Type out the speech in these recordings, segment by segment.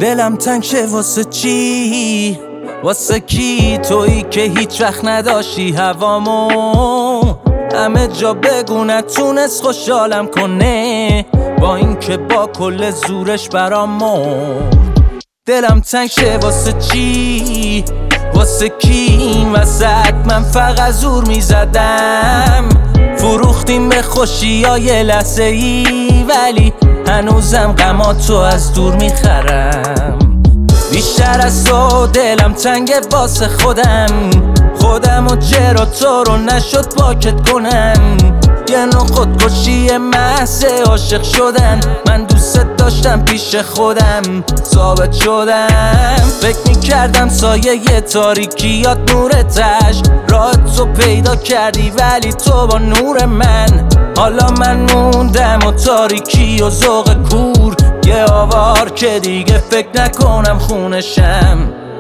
دلم تنگ شه واسه چی؟ واسه کی؟ تویی که هیچ وقت نداشتی هوامو همه جا بگو نتونست خوشحالم کنه، با اینکه با کل زورش برامو. دلم تنگ شه واسه چی؟ واسه کی؟ این وسط من فقط زور میزدم، فروختیم به خوشی های لحظه ای، ولی هنوزم غماتو از دور میخرم. بیشتر از تو دلم تنگه واسه خودم و چرا تو رو نشد پاکت کنم. یه نوع خودکشی محض عاشق شدن، من دوست داشتم پیش خودم ثابت شدم. فکر میکردم سایه تاریکیات نورتش، راه تو پیدا کردی ولی تو با نور من. حالا من موندم و تاریکی و ذوق کور، یه آوار که دیگه فکر نکنم خونشم.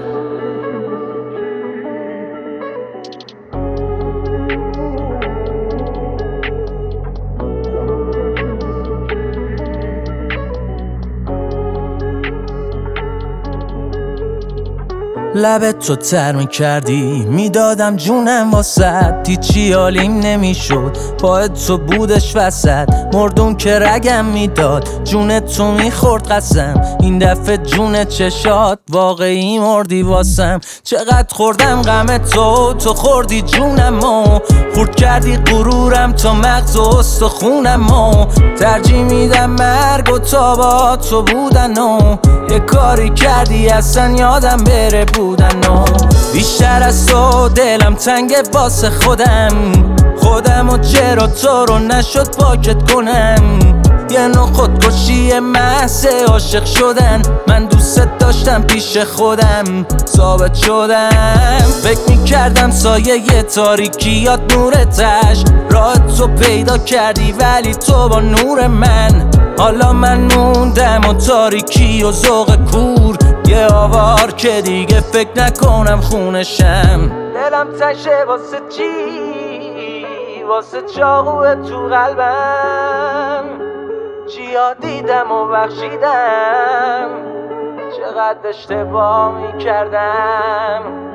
لبت تو تر میکردی، میدادم جونم واسد، هیچی حالیم نمیشد، پایت تو بودش وسط. مردون که رگم میداد، جونت تو میخورد قسم، این دفعه جون چشات واقعی مردی واسم. چقدر خوردم غم تو خوردی جونمو، خورد کردی غرورم تا مغز و استخونمو. ترجیح میدم مرگ و تا با تو بودن و یه کاری کردی اصلا یادم بره بودن و. بیشتر از تو دلم تنگه واسه خودم و چرا تو رو نشد پاکت کنم. یه نوع خودکشی محض عاشق شدن، من دوست داشتم پیش خودم ثابت شدم. فکر میکردم سایه تاریکیات نورتش، راه تو پیدا کردی ولی تو با نور من. حالا من موندم و تاریکی و ذوق کور، یه آوار که دیگه فکر نکنم خونشم. دلم تنگ شه واسه چی؟ واسه چاقوه تو قلبم، چیا دیدم و بخشیدم، چقدر اشتباه میکردم.